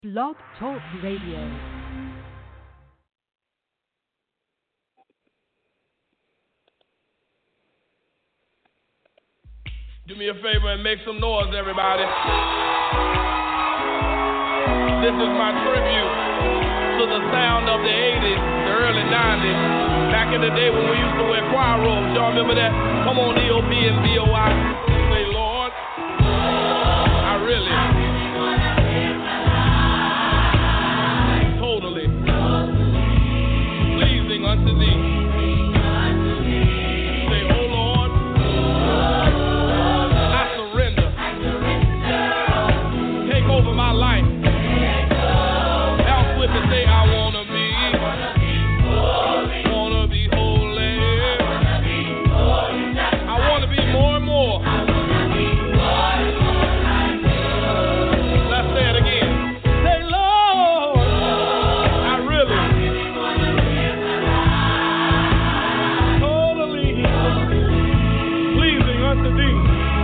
Blog Talk Radio. Do me a favor and make some noise, everybody. This is my tribute to the sound of the 80s, the early 90s. Back in the day when we used to wear choir robes. Y'all remember that? Come on, EOB and BOI. Say, Lord, I really, totally pleasing unto thee. Over my life. Else with to say I wanna be holy. I wanna be more and more. Let's say it again. Say, Lord, I really, totally pleasing unto thee.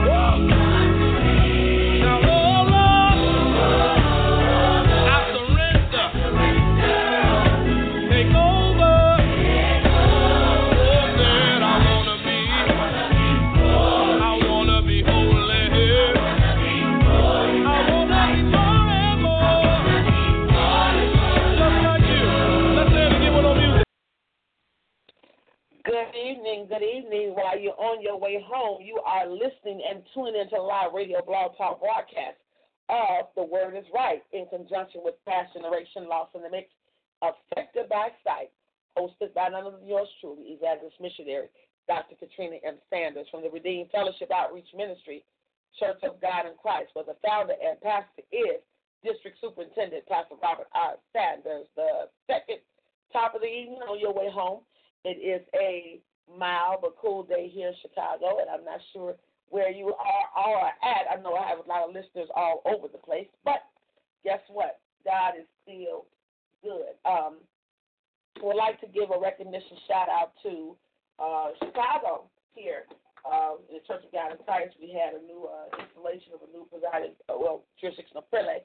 Good evening. While you're on your way home, you are listening and tuning into live radio blog talk broadcast of The Word is Right in conjunction with Past Generation Lost in the Mix, affected by sight, hosted by none of yours truly, evangelist missionary Dr. Katrina M. Sanders from the Redeemed Fellowship Outreach Ministry, Church of God in Christ, where the founder and pastor is District Superintendent Pastor Robert R. Sanders. The second top of the evening on your way home. It is a mild but cool day here in Chicago, and I'm not sure where you are at. I know I have a lot of listeners all over the place, but guess what? God is still good. I would like to give a recognition shout-out to Chicago here. In the Church of God in Christ, we had a new installation of a new presiding, jurisdictional prelate,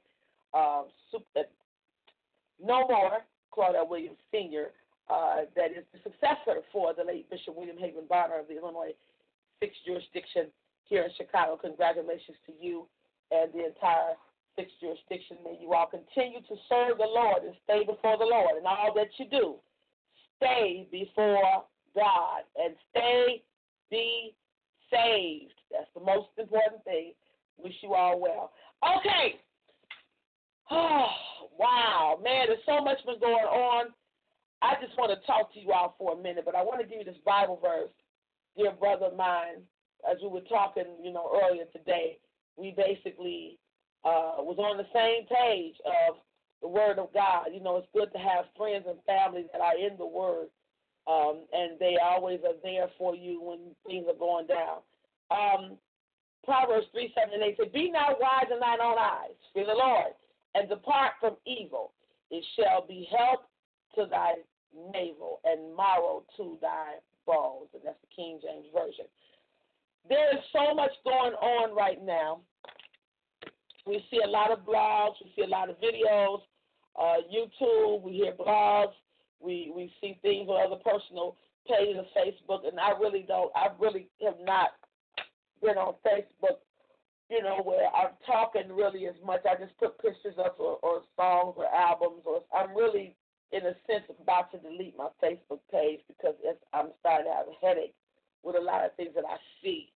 no more Claudette Williams Sr., that is the successor for the late Bishop William Haven Bonner of the Illinois 6th Jurisdiction here in Chicago. Congratulations to you and the entire 6th Jurisdiction. May you all continue to serve the Lord and stay before the Lord. And all that you do, stay before God and be saved. That's the most important thing. Wish you all well. Okay. Oh, wow. Man, there's so much been going on. I just want to talk to you all for a minute, but I want to give you this Bible verse, dear brother of mine. As we were talking, earlier today, we basically was on the same page of the Word of God. It's good to have friends and family that are in the Word, and they always are there for you when things are going down. Proverbs 3:7-8 says, "Be not wise in thine own eyes, fear the Lord, and depart from evil. It shall be help to thy navel and marrow to thy bones." And that's the King James Version. There is so much going on right now. We see a lot of blogs, we see a lot of videos, YouTube, we hear blogs, we see things on other personal pages of Facebook, and I really have not been on Facebook, where I'm talking really as much. I just put pictures up or songs or albums, or I'm really in a sense, about to delete my Facebook page because I'm starting to have a headache with a lot of things that I see.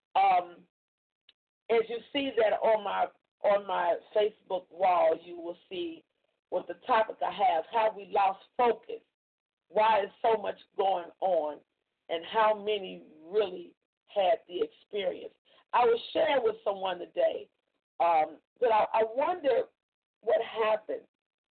As you see that on my Facebook wall, you will see what the topic I have we lost focus? Why is so much going on? And how many really had the experience? I was sharing with someone today that I wonder what happened.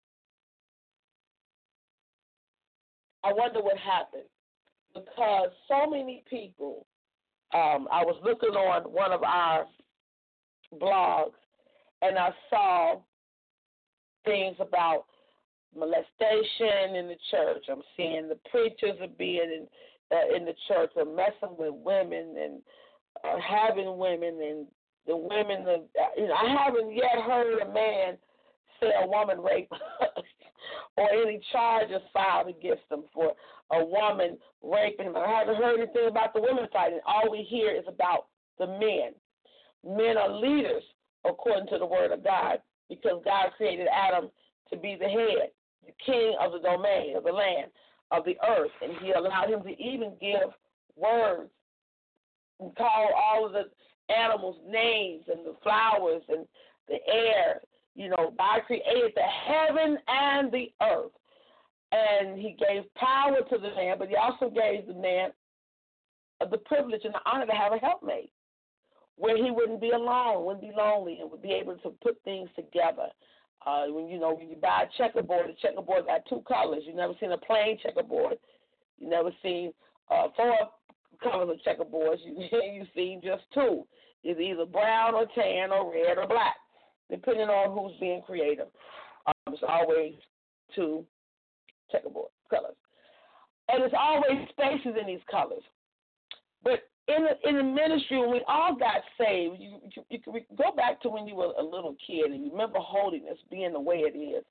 I wonder what happened because so many people, I was looking on one of our blogs and I saw things about molestation in the church. I'm seeing the preachers are being in the church are messing with women and having women, and the women, I haven't yet heard a man say a woman rape or any charges filed against them for a woman raping him. I haven't heard anything about the women fighting. All we hear is about the men. Men are leaders, according to the word of God, because God created Adam to be the head, the king of the domain, of the land, of the earth, and he allowed him to even give words and call all of the animals names and the flowers and the air. You know, God created the heaven and the earth, and he gave power to the man, but he also gave the man the privilege and the honor to have a helpmate, where he wouldn't be alone, wouldn't be lonely, and would be able to put things together. When you buy a checkerboard, the checkerboard got two colors. You've never seen a plain checkerboard. You've never seen 4 colors of checkerboards. You've seen just 2. It's either brown or tan or red or black, depending on who's being creative. It's always 2 checkerboard colors. And there's always spaces in these colors. But in the ministry, when we all got saved, you go back to when you were a little kid and you remember holiness being the way it is,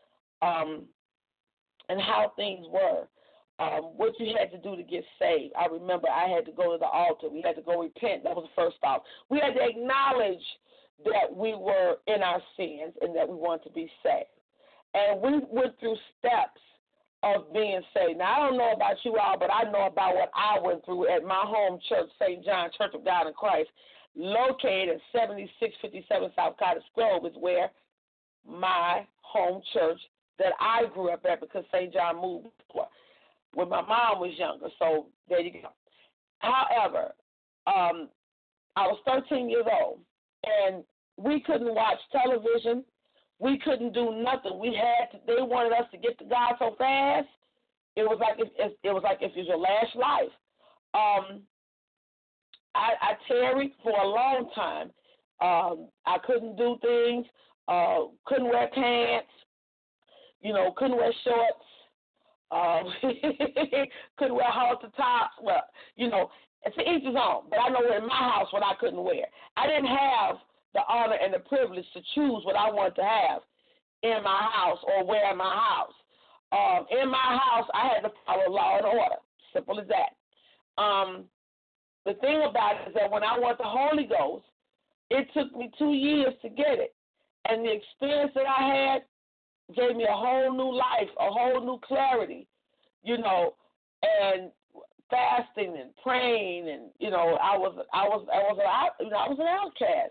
and how things were, what you had to do to get saved. I remember I had to go to the altar. We had to go repent. That was the first stop. We had to acknowledge that we were in our sins and that we wanted to be saved. And we went through steps of being saved. Now, I don't know about you all, but I know about what I went through at my home church, St. John Church of God in Christ, located at 7657 South Cottage Grove, is where my home church that I grew up at, because St. John moved when my mom was younger. So there you go. However, I was 13 years old, and we couldn't watch television. We couldn't do nothing. They wanted us to get to God so fast. It was like if it was your last life. I tarried for a long time. I couldn't do things. Couldn't wear pants. Couldn't wear shorts. Couldn't wear halter tops. Well, it's each his own. But I know in my house what I couldn't wear. I didn't have the honor and the privilege to choose what I wanted to have in my house or wear in my house. In my house, I had to follow law and order. Simple as that. The thing about it is that when I want the Holy Ghost, it took me 2 years to get it. And the experience that I had gave me a whole new life, a whole new clarity, and fasting and praying, and I was an outcast.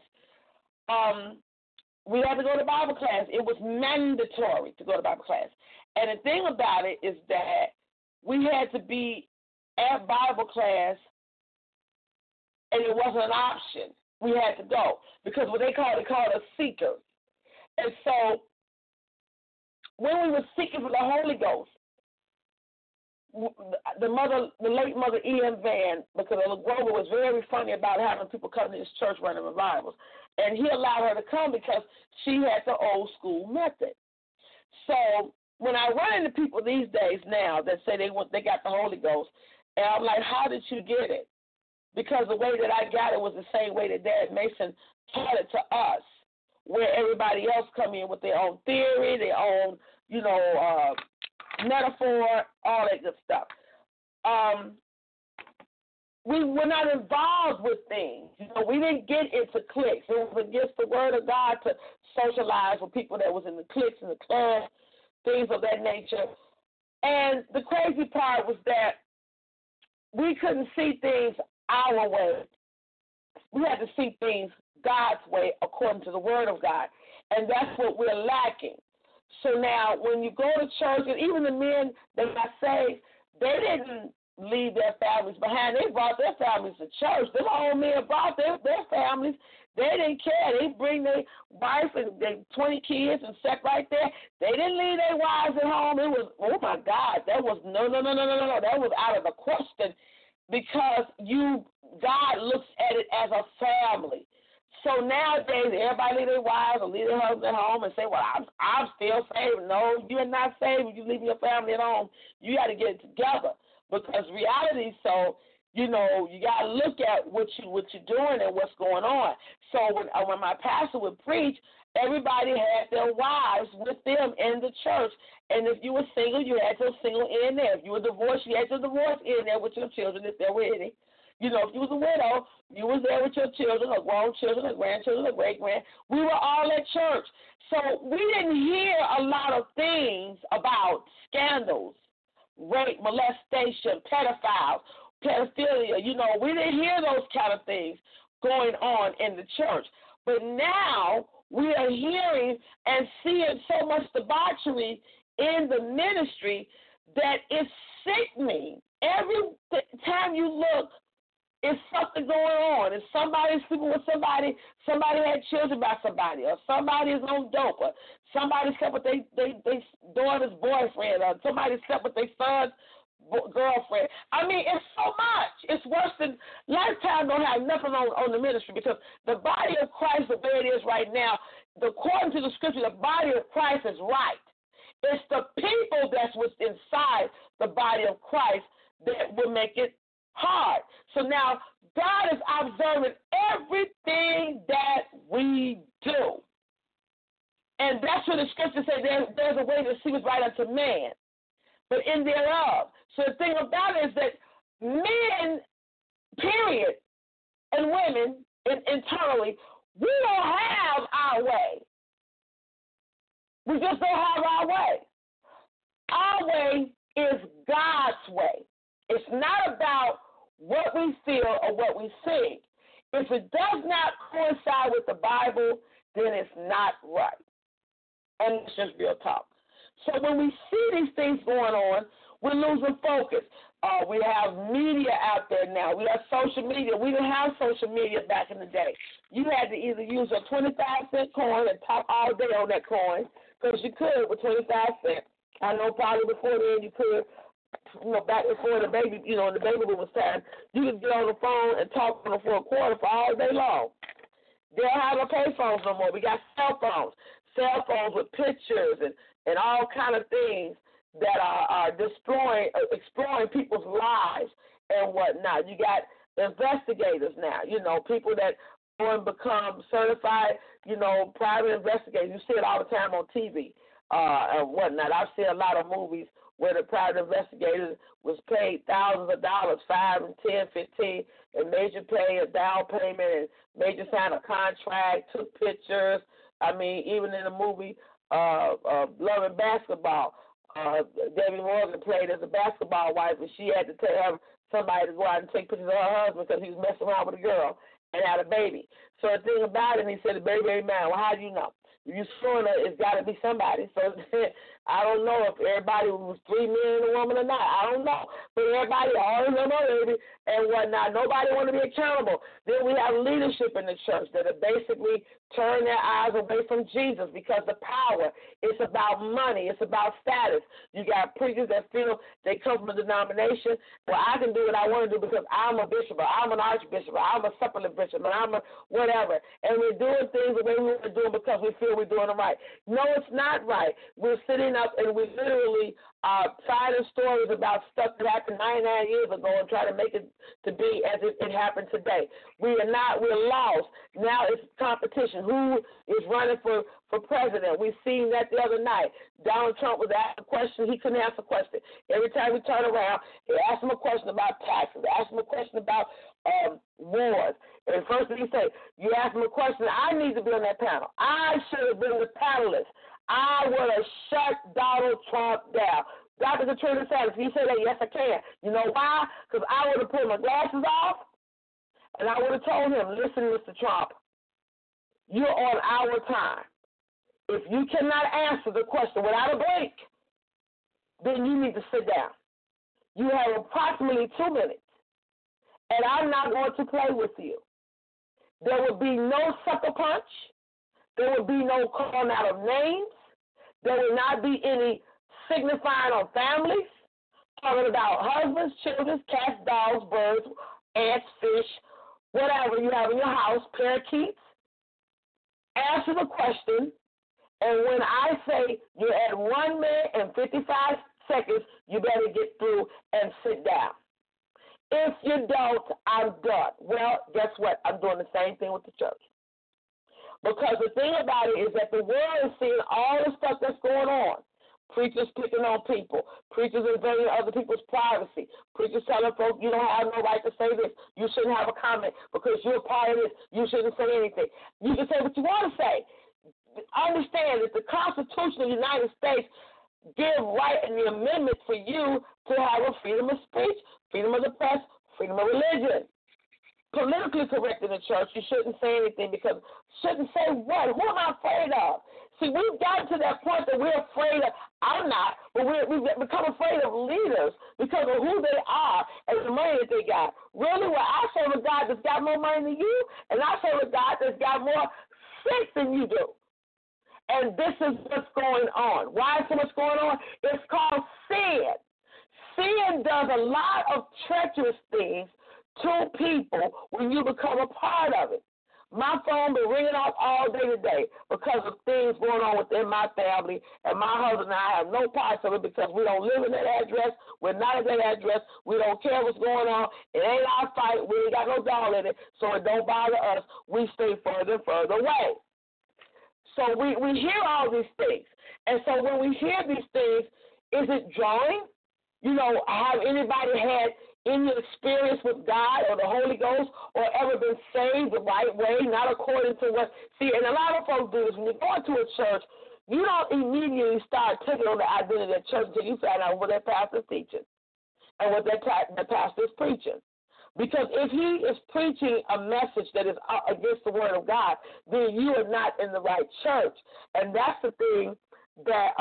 We had to go to Bible class. It was mandatory to go to Bible class. And the thing about it is that we had to be at Bible class, and it wasn't an option. We had to go because what they called us seekers. And so when we were seeking for the Holy Ghost, the late mother E.M. Van, because Grover was very funny about having people come to his church running revivals, and he allowed her to come because she had the old school method. So when I run into people these days now that say they got the Holy Ghost, and I'm like, how did you get it? Because the way that I got it was the same way that Dad Mason taught it to us, where everybody else come in with their own theory, their own, metaphor, all that good stuff. We were not involved with things. We didn't get into cliques. It was against the word of God to socialize with people that was in the cliques and the clubs, things of that nature. And the crazy part was that we couldn't see things our way. We had to see things God's way according to the word of God. And that's what we're lacking. So now when you go to church, and even the men that got saved, they didn't leave their families behind. They brought their families to church. Them old men brought their families. They didn't care. They bring their wife and their 20 kids and sat right there. They didn't leave their wives at home. It was, oh, my God, that was no. That was out of the question because God looks at it as a family. So nowadays, everybody leave their wives or leave their husbands at home and say, well, I'm still saved. No, you're not saved when you leave your family at home. You got to get it together because reality is so you know, you got to look at what you're doing and what's going on. So when my pastor would preach, everybody had their wives with them in the church. And if you were single, you had your single in there. If you were divorced, you had your divorce in there with your children, if there were any. You know, if you was a widow, you was there with your children, or grown children, or grandchildren, or great-grand. We were all at church. So we didn't hear a lot of things about scandals, rape, molestation, pedophilia. You know, we didn't hear those kind of things going on in the church. But now we are hearing and seeing so much debauchery in the ministry that it's sickening. Every time you look, it's something going on. If somebody's sleeping with somebody had children by somebody, or somebody is on dope, or somebody slept with their daughter's boyfriend, or somebody slept with their son's girlfriend. I mean, it's so much. It's worse than Lifetime don't have nothing on the ministry, because the body of Christ, the way it is right now, according to the scripture, the body of Christ is right. It's the people that's what's inside the body of Christ that will make it hard. So now God is observing everything that we do. And that's what the scripture says, there's a way to see what's right unto man, but in thereof. So the thing about it is that men, period, and women internally, we don't have our way. We just don't have our way. Our way is God's way. It's not about what we feel or what we think. If it does not coincide with the Bible, then it's not right. And it's just real talk. So when we see these things going on, we're losing focus. We have media out there now. We have social media. We didn't have social media back in the day. You had to either use a 25-cent coin and talk all day on that coin, because you could with 25 cents. I know probably before then you could. You know, back before the baby, you know, in the baby boom was time, you could get on the phone and talk on the for a quarter for all day long. They don't have no pay phones no more. We got cell phones with pictures and all kind of things that are exploring people's lives and whatnot. You got investigators now, you know, people that go and become certified, you know, private investigators. You see it all the time on TV and whatnot. I've seen a lot of movies where the private investigators was paid thousands of dollars, 5 and 10, 15, and made you pay a down payment and made you sign a contract, took pictures. I mean, even in the movie Love and Basketball, Debbie Morgan played as a basketball wife, and she had to tell somebody to go out and take pictures of her husband because he was messing around with a girl and had a baby. So the thing about it, he said, the baby man, well, how do you know? If you're suing her, it's got to be somebody. So I don't know if everybody was 3 men and a woman or not. I don't know. But everybody always know baby and whatnot. Nobody want to be accountable. Then we have leadership in the church that have basically turned their eyes away from Jesus because the power, it's about money. It's about status. You got preachers that feel they come from a denomination. Well, I can do what I want to do because I'm a bishop or I'm an archbishop or I'm a supplement bishop or I'm a whatever. And we're doing things the way we want to do them because we feel we're doing it right. No, it's not right. We're sitting up and we literally finding stories about stuff that happened 99 years ago and try to make it to be as if it happened today. We're lost. Now it's competition. Who is running for president? We've seen that the other night. Donald Trump was asked a question. He couldn't answer a question. Every time we turn around, they ask him a question about taxes. They ask him a question about wars. And first thing he say, you ask him a question, I need to be on that panel. I should have been the panelist. I would have shut Donald Trump down. Dr. Katrina said, if you say that, yes, I can. You know why? Because I would have put my glasses off, and I would have told him, listen, Mr. Trump, you're on our time. If you cannot answer the question without a break, then you need to sit down. You have approximately 2 minutes, and I'm not going to play with you. There will be no sucker punch. There will be no calling out of names. There will not be any signifying on families, talking about husbands, children, cats, dogs, birds, ants, fish, whatever you have in your house, parakeets. Answer the question, and when I say you're at 1 minute and 55 seconds, you better get through and sit down. If you don't, same thing with the church. Because the thing about it is that the world is seeing all the stuff that's going on. Preachers picking on people. Preachers invading other people's privacy. Preachers telling folks you don't have no right to say this. You shouldn't have a comment because you're part of this. You shouldn't say anything. You can say what you want to say. Understand that the Constitution of the United States give right in the amendment for you to have a freedom of speech, freedom of the press, freedom of religion. Politically correct in the church, you shouldn't say anything because shouldn't say what? Who am I afraid of? See, we've gotten to that point that we're afraid of, I'm not, but we've become afraid of leaders because of who they are and the money that they got. Really, well, I serve a God that's got more money than you, and I serve a God that's got more sense than you do. And this is what's going on. Why is so much going on? It's called sin. Sin does a lot of treacherous things to people when you become a part of it. My phone been ringing off all day today because of things going on within my family, and my husband and I have no parts of it because we don't live in that address. We're not in that address. We don't care what's going on. It ain't our fight. We ain't got no dog in it, so it don't bother us. We stay further and further away. So we hear all these things. And so when we hear these things, is it drawing? You know, have anybody had any experience with God or the Holy Ghost or ever been saved the right way, not according to what? See, and a lot of folks do this. When you go into a church, you don't immediately start taking on the identity of the church until you find out what that pastor's teaching and what that pastor is preaching. Because if he is preaching a message that is against the word of God, then you are not in the right church. And that's the thing that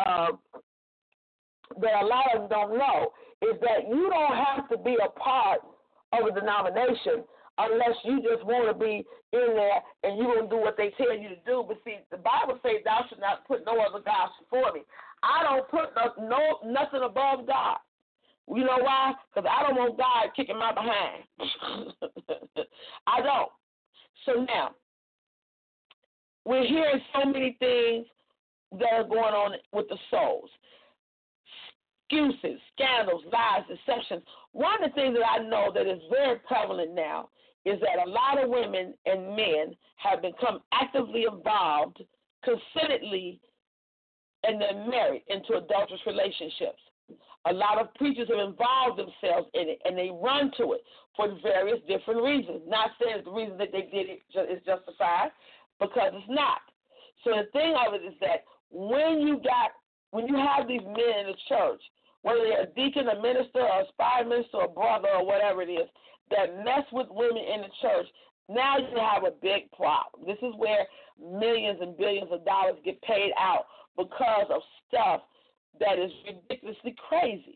a lot of them don't know, is that you don't have to be a part of a denomination unless you just want to be in there and you don't do what they tell you to do. But see, the Bible says thou should not put no other gods before me. I don't put nothing above God. You know why? Because I don't want God kicking my behind. I don't. So now, we're hearing so many things that are going on with the souls. Excuses, scandals, lies, deceptions. One of the things that I know that is very prevalent now is that a lot of women and men have become actively involved, consentedly, and they're married into adulterous relationships. A lot of preachers have involved themselves in it, and they run to it for various different reasons. Not saying that the reason that they did it is justified, because it's not. So the thing of it is that when you have these men in the church, whether they're a deacon, a minister, or a spy minister, or a brother, or whatever it is, that mess with women in the church, now you have a big problem. This is where millions and billions of dollars get paid out because of stuff that is ridiculously crazy.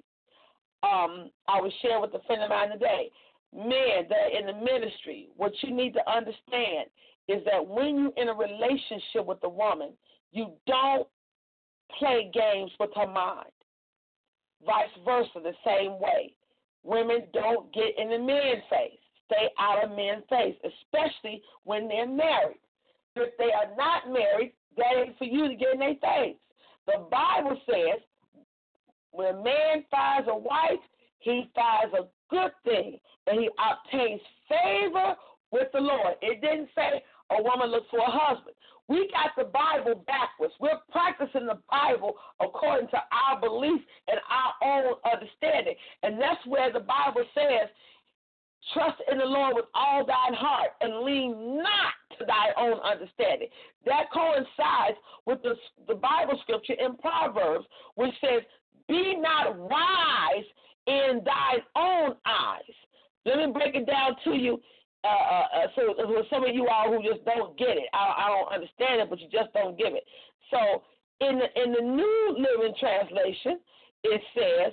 I was sharing with a friend of mine today. Men that are in the ministry, what you need to understand is that when you're in a relationship with a woman, you don't play games with her mind. Vice versa, the same way. Women don't get in the men's face. Stay out of men's face, especially when they're married. If they are not married, that ain't for you to get in their face. The Bible says when a man finds a wife, he finds a good thing, and he obtains favor with the Lord. It didn't say a woman looks for a husband. We got the Bible backwards. We're practicing the Bible according to our belief and our own understanding. And that's where the Bible says, trust in the Lord with all thine heart and lean not to thy own understanding. That coincides with the Bible scripture in Proverbs, which says, be not wise in thine own eyes. Let me break it down to you. So for some of you all who just don't get it, I don't understand it, but you just don't get it. So in the New Living Translation, it says,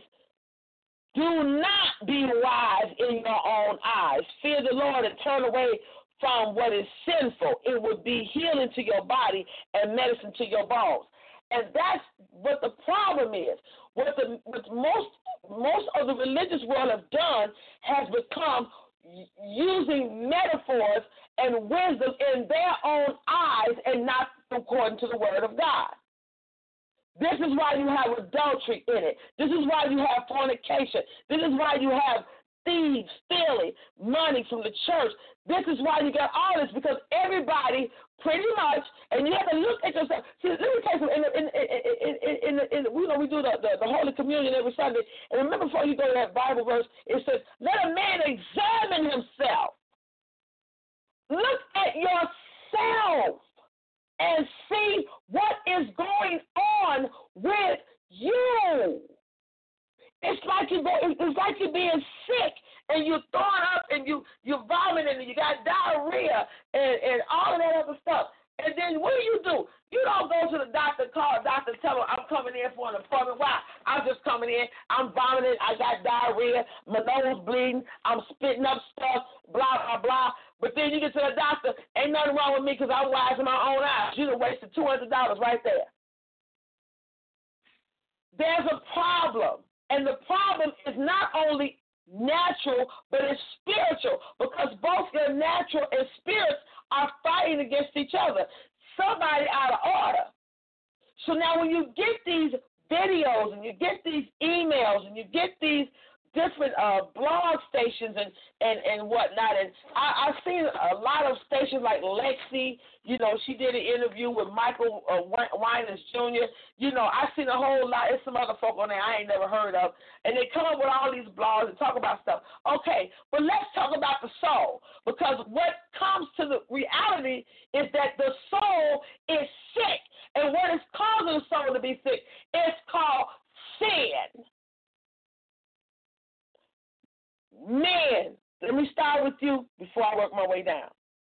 do not be wise in your own eyes. Fear the Lord and turn away from what is sinful. It would be healing to your body and medicine to your bones. And that's what the problem is. What most of the religious world have done has become using metaphors and wisdom in their own eyes and not according to the word of God. This is why you have adultery in it. This is why you have fornication. This is why you have thieves stealing money from the church. This is why you got all this, because everybody pretty much, and you have to look at yourself. See, let me tell you something. We do the Holy Communion every Sunday, and remember before you go to that Bible verse, it says, let a man examine himself. Look at yourself and see what is going on with you. It's like you're being sick and you're throwing up and you're vomiting and you got diarrhea and all of that other stuff. And then what do? You don't go to the doctor, call the doctor, tell him I'm coming in for an appointment. Why? I'm just coming in. I'm vomiting. I got diarrhea. My nose bleeding. I'm spitting up stuff, blah, blah, blah. But then you get to the doctor, ain't nothing wrong with me because I'm wise in my own eyes. You done wasted $200 right there. There's a problem. And the problem is not only natural, but it's spiritual, because both your natural and spirits are fighting against each other. Somebody out of order. So now when you get these videos and you get these emails and you get these different blog stations and whatnot, and I've seen a lot of stations like Lexi, she did an interview with Michael Winans Jr., I've seen a whole lot. There's some other folk on there I ain't never heard of, and they come up with all these blogs and talk about stuff. Okay, but let's talk about the soul, because what comes to the reality is that the soul is sick, and what is causing the soul to be sick is called sin. Man, let me start with you before I work my way down.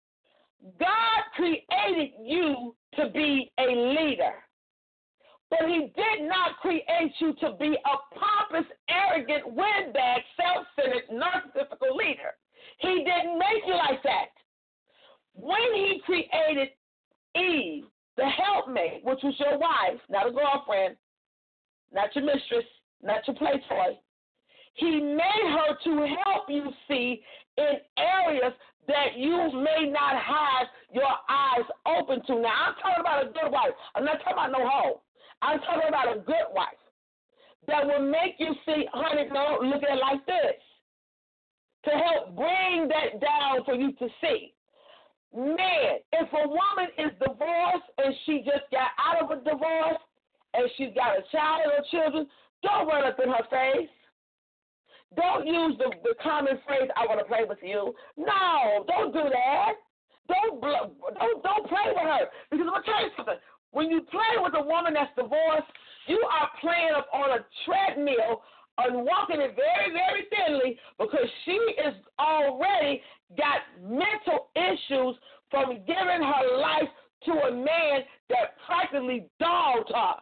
God created you to be a leader, but he did not create you to be a pompous, arrogant, windbag, self-centered, narcissistic leader. He didn't make you like that. When he created Eve, the helpmate, which was your wife, not a girlfriend, not your mistress, not your play toy, he made her to help you see in areas that you may not have your eyes open to. Now, I'm talking about a good wife. I'm not talking about no hoe. I'm talking about a good wife that will make you see, honey, no, look at it like this, to help bring that down for you to see. Man, if a woman is divorced and she just got out of a divorce and she's got a child or children, don't run up in her face. Don't use the common phrase, I want to play with you. No, don't do that. Don't play with her. Because I'm going to tell you something. When you play with a woman that's divorced, you are playing up on a treadmill and walking it very, very thinly, because she is already got mental issues from giving her life to a man that practically dogged her.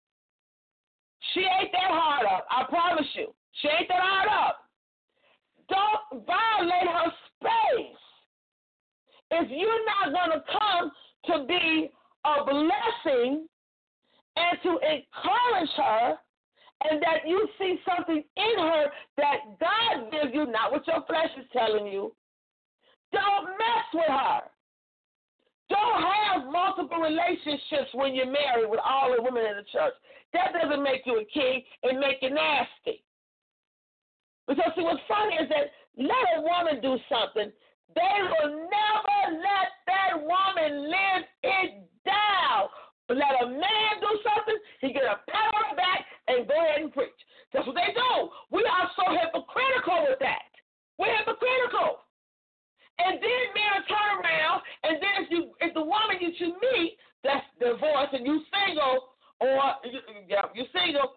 She ain't that hard up, I promise you. She ain't that hard up. Don't violate her space. If you're not going to come to be a blessing and to encourage her, and that you see something in her that God gives you, not what your flesh is telling you, don't mess with her. Don't have multiple relationships when you're married with all the women in the church. That doesn't make you a king. It make you nasty. Because, see, what's funny is that let a woman do something, they will never let that woman live it down. But let a man do something, he get a pat on the back and go ahead and preach. That's what they do. We are so hypocritical with that. We're hypocritical. And then men turn around, and then if the woman that you meet that's divorced and you single, or you're single,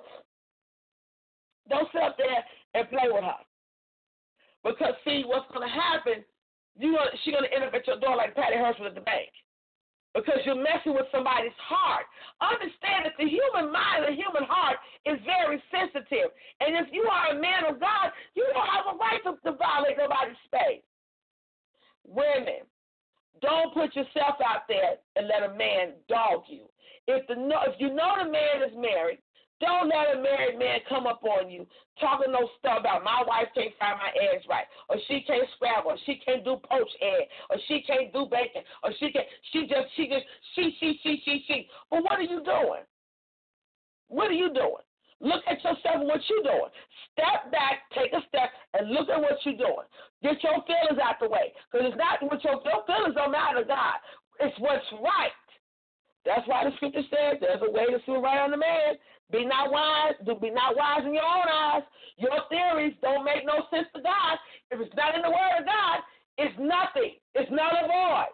don't sit up there and play with her. Because, see, what's going to happen, she's going to end up at your door like Patty Hearst at the bank. Because you're messing with somebody's heart. Understand that the human mind, the human heart is very sensitive. And if you are a man of God, you don't have a right to violate nobody's space. Women, don't put yourself out there and let a man dog you. If you know the man is married, don't let a married man come up on you talking no stuff about my wife can't fry my eggs right, or she can't scramble, or she can't do poached egg, or she can't do bacon, or she. But what are you doing? What are you doing? Look at yourself and what you're doing. Step back, take a step, and look at what you're doing. Get your feelings out the way. Because it's not what your feelings don't matter to God. It's what's right. That's why the scripture says there's a way to sit right on the man. Be not wise in your own eyes. Your theories don't make no sense to God. If it's not in the word of God, it's nothing. It's null and void.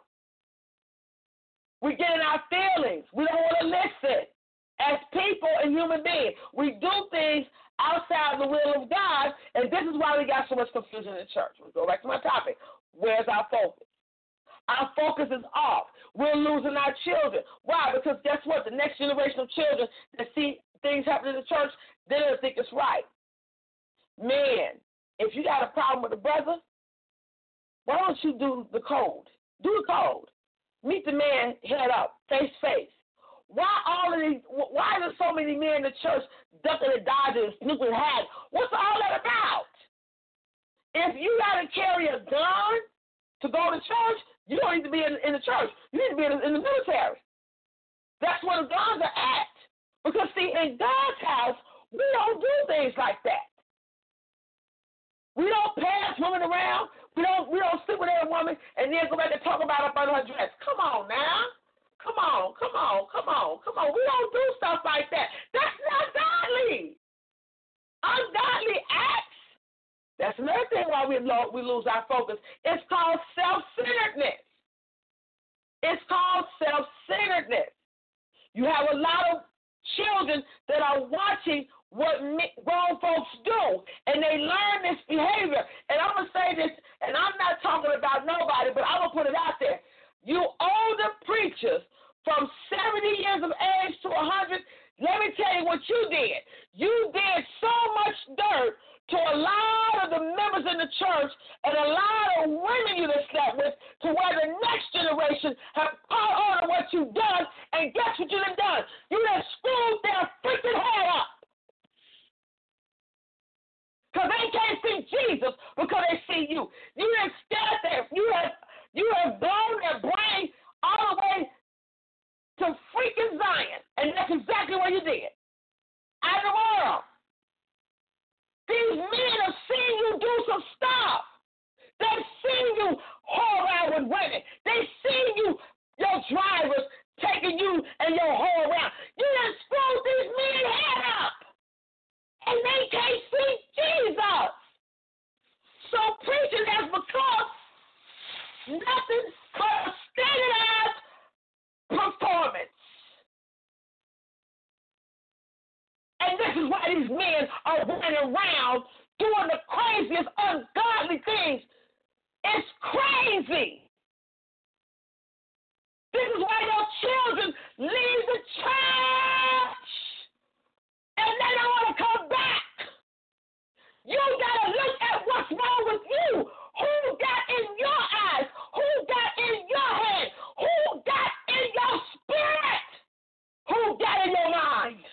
We get in our feelings. We don't want to listen. As people and human beings, we do things outside the will of God, and this is why we got so much confusion in the church. We'll go back to my topic. Where's our focus? Our focus is off. We're losing our children. Why? Because guess what? The next generation of children that see things happening in the church, they don't think it's right. Man, if you got a problem with a brother, why don't you do the code? Do the code. Meet the man head up, face to face. Why are there so many men in the church ducking and dodging and snooping hats? What's all that about? If you got to carry a gun to go to church, you don't need to be in the church. You need to be in the military. That's where the guns are at. Because, see, in God's house, we don't do things like that. We don't pass women around. We don't sit with every woman and then go back and talk about her under her dress. Come on now. Come on. We don't do stuff like that. That's not godly. Ungodly acts. That's another thing why we lose our focus. It's called self-centeredness. You have a lot of children that are watching what grown folks do, and they learn this behavior. And I'm going to say this, and I'm not talking about nobody, but I'm going to put it out there. You older preachers from 70 years of age to 100, let me tell you what you did. You did so much dirt to a lot of the members in the church and a lot of women you have slept with to where the next generation have caught on to what you've done, and guess what you have done? You have screwed their freaking head up. Because they can't see Jesus because they see you. You have scared them. You have blown their brain all the way to freaking Zion. And that's exactly what you did. Out of the world. These men have seen you do some stuff. They've seen you whore around with women. They've seen you, your drivers, taking you and your whore around. You done screwed these men head up. And they can't see Jesus. So preaching has become nothing but a standardized performance. And this is why these men are running around doing the craziest, ungodly things. It's crazy. This is why your children leave the church and they don't want to come back. You got to look at what's wrong with you. Who got in your eyes? Who got in your head? Who got in your spirit? Who got in your mind?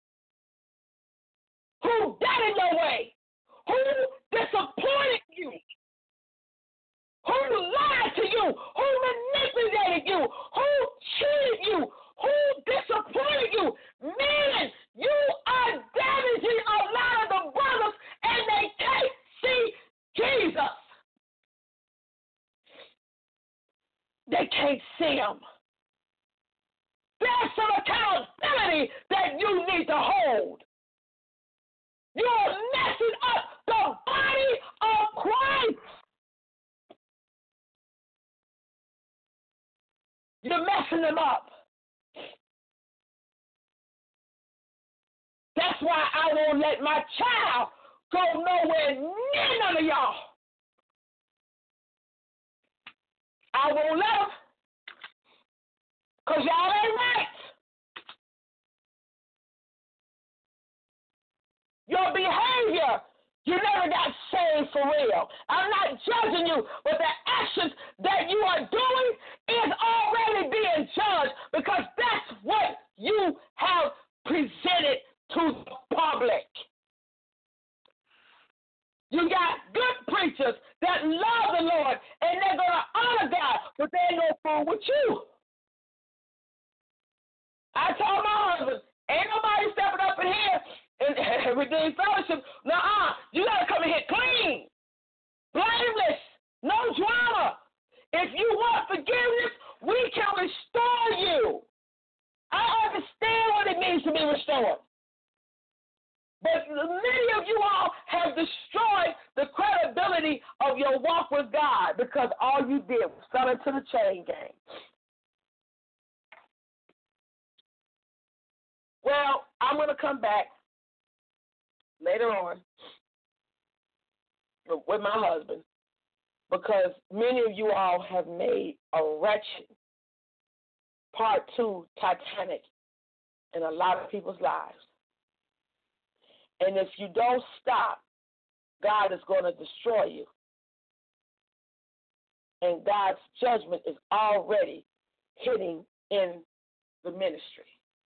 Who got in your way? Who disappointed you? Who lied to you? Who manipulated you? Who cheated you? Who disappointed you? Man, you are damaging a lot of the brothers, and they can't see Jesus. They can't see him. There's some accountability that you need to hold. You're messing up the body of Christ. You're messing them up. That's why I won't let my child go nowhere near none of y'all. I won't let them because y'all ain't right. Your behavior, you never got saved for real. I'm not judging you, but the actions that you are doing is already being judged because that's what you have presented to the public. You got good preachers that love the Lord, and they're going to honor God, but they ain't going to fool with you. I told my husband, ain't nobody stepping up in here and Redeemed Fellowship. You got to come in here clean, blameless, no drama. If you want forgiveness, we can restore you. I understand what it means to be restored. But many of you all have destroyed the credibility of your walk with God because all you did was fell into the chain gang. Well, I'm going to come back later on with my husband because many of you all have made a wretched Part 2 Titanic in a lot of people's lives. And if you don't stop, God is going to destroy you. And God's judgment is already hitting in the ministry.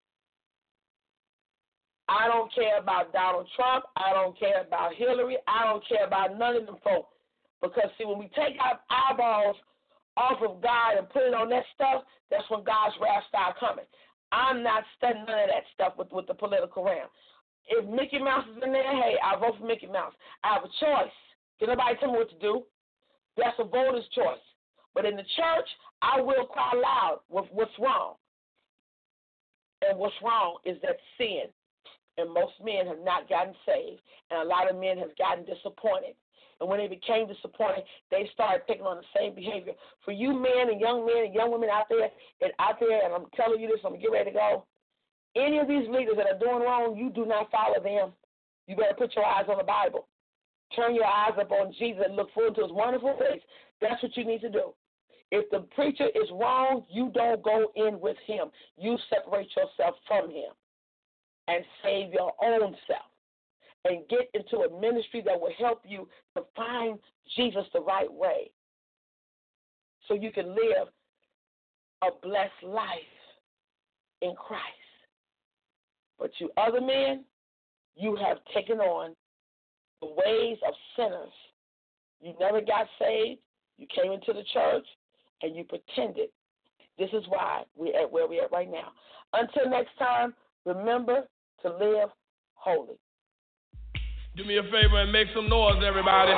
I don't care about Donald Trump. I don't care about Hillary. I don't care about none of them folks. Because, see, when we take our eyeballs off of God and put it on that stuff, that's when God's wrath starts coming. I'm not studying none of that stuff with the political realm. If Mickey Mouse is in there, hey, I vote for Mickey Mouse. I have a choice. Can nobody tell me what to do? That's a voter's choice. But in the church, I will cry loud with what's wrong. And what's wrong is that sin. And most men have not gotten saved. And a lot of men have gotten disappointed. And when they became disappointed, they started taking on the same behavior. For you men and young women out there, and I'm telling you this, I'm going to get ready to go. Any of these leaders that are doing wrong, you do not follow them. You better put your eyes on the Bible. Turn your eyes up on Jesus and look forward to his wonderful face. That's what you need to do. If the preacher is wrong, you don't go in with him. You separate yourself from him and save your own self and get into a ministry that will help you to find Jesus the right way so you can live a blessed life in Christ. But you other men, you have taken on the ways of sinners. You never got saved. You came into the church, and you pretended. This is why we're at where we're at right now. Until next time, remember to live holy. Do me a favor and make some noise, everybody.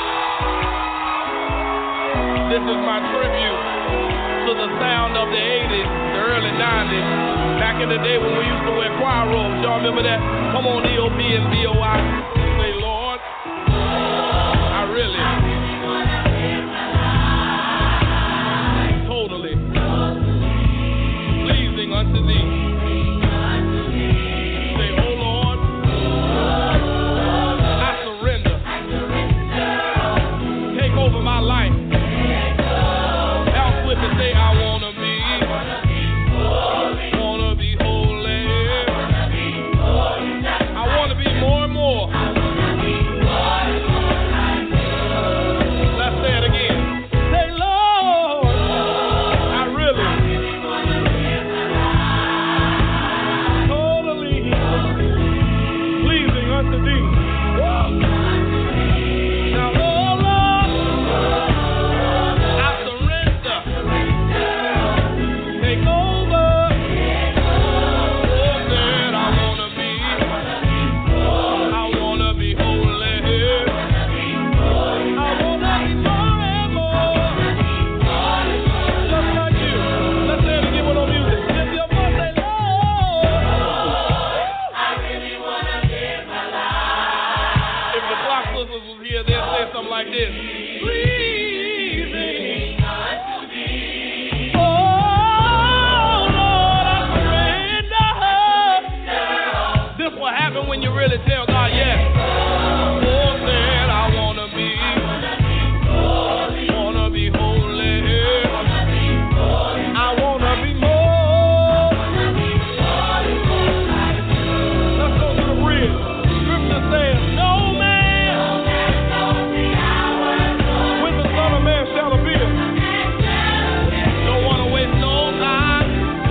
This is my tribute to the sound of the 80s, the early 90s. Back in the day when we used to wear choir robes. Y'all remember that? Come on, EOP and BOI. Say, Lord, I really totally pleasing unto thee. Say, oh Lord, I surrender. Take over my life. Else with me, say, I want to be. More and more. Let's say it again. Say, Lord, I really, totally pleasing unto thee. Now, oh Lord, I surrender. Take over. Like this. Pleasing unto thee. Oh, Lord, I surrender. This will happen when you really tell God yes. Oh, said I want to be holy. I want to be more. Let's go to the bridge. Scripture says, no man shall appear. Don't want to waste no time.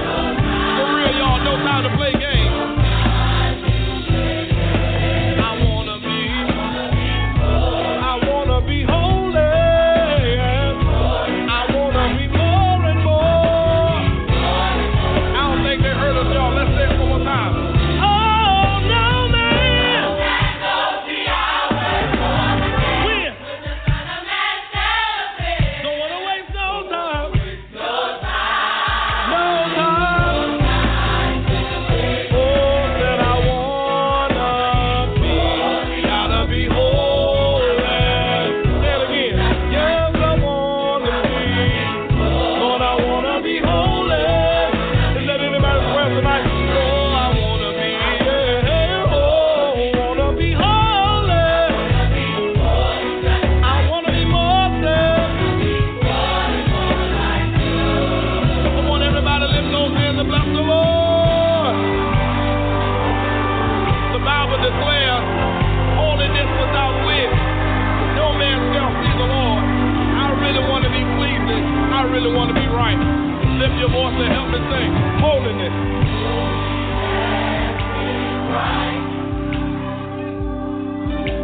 For real, y'all, no time to play games. I want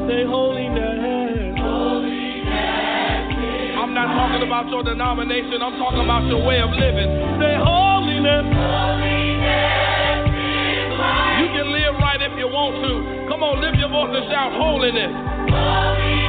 Say holiness. I'm not talking about your denomination. I'm talking about your way of living. Say holiness. You can live right if you want to. Come on, lift your voice and shout holiness.